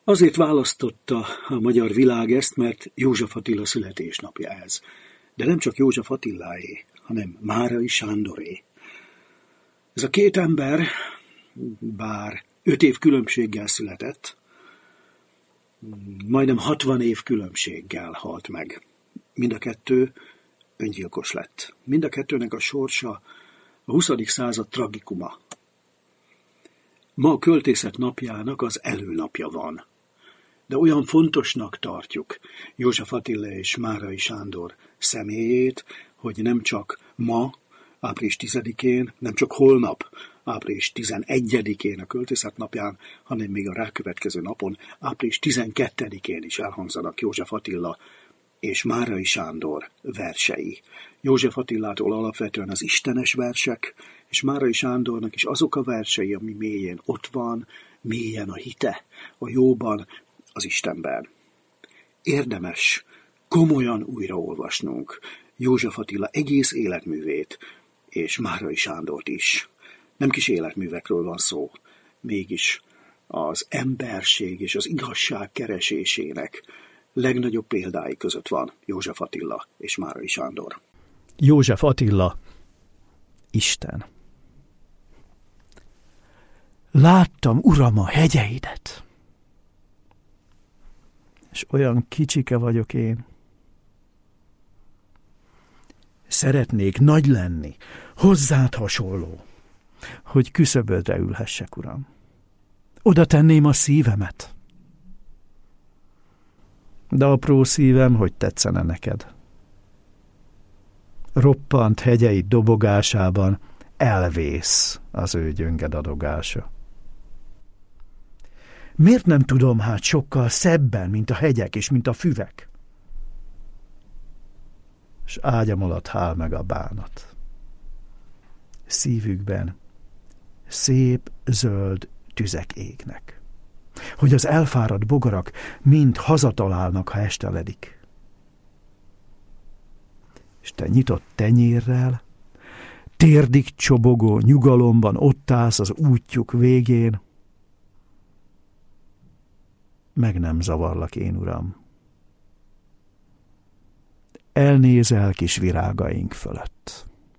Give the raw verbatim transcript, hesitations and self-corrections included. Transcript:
Azért választotta a magyar világ ezt, mert József Attila születésnapja ez. De nem csak József Attiláé, hanem Márai Sándoré. Ez a két ember, bár öt év különbséggel született, majdnem hatvan év különbséggel halt meg. Mind a kettő öngyilkos lett. Mind a kettőnek a sorsa a huszadik század tragikuma. Ma a költészet napjának az előnapja van. De olyan fontosnak tartjuk József Attila és Márai Sándor személyét, hogy nem csak ma, április tizedikén, nem csak holnap, április tizenegyedikén a költészet napján, hanem még a rákövetkező napon, április tizenkettedikén is elhangzanak József Attila és Márai Sándor versei. József Attilától alapvetően az istenes versek, és Márai Sándornak is azok a versei, ami mélyen ott van, mélyen a hite, a jóban, az Istenben. Érdemes komolyan újraolvasnunk József Attila egész életművét, és Márai Sándort is. Nem kis életművekről van szó, mégis az emberség és az igazság keresésének legnagyobb példái között van József Attila és Márai Sándor. József Attila, Isten. Láttam, Uram, a hegyeidet, és olyan kicsike vagyok én. Szeretnék nagy lenni, hozzád hasonló, hogy küszöbödre ülhessek, Uram. Oda tenném a szívemet. De apró szívem, hogy tetszene neked. Roppant hegyeid dobogásában elvész az ő gyönged adogása. Miért nem tudom hát sokkal szebben, mint a hegyek és mint a füvek? S ágyam alatt hál meg a bánat. Szívükben szép zöld tüzek égnek, hogy az elfáradt bogarak mind hazatalálnak, ha esteledik. És te nyitott tenyérrel, térdig csobogó nyugalomban ott állsz az útjuk végén. Meg nem zavarlak én, Uram. Elnézel kis virágaink fölött.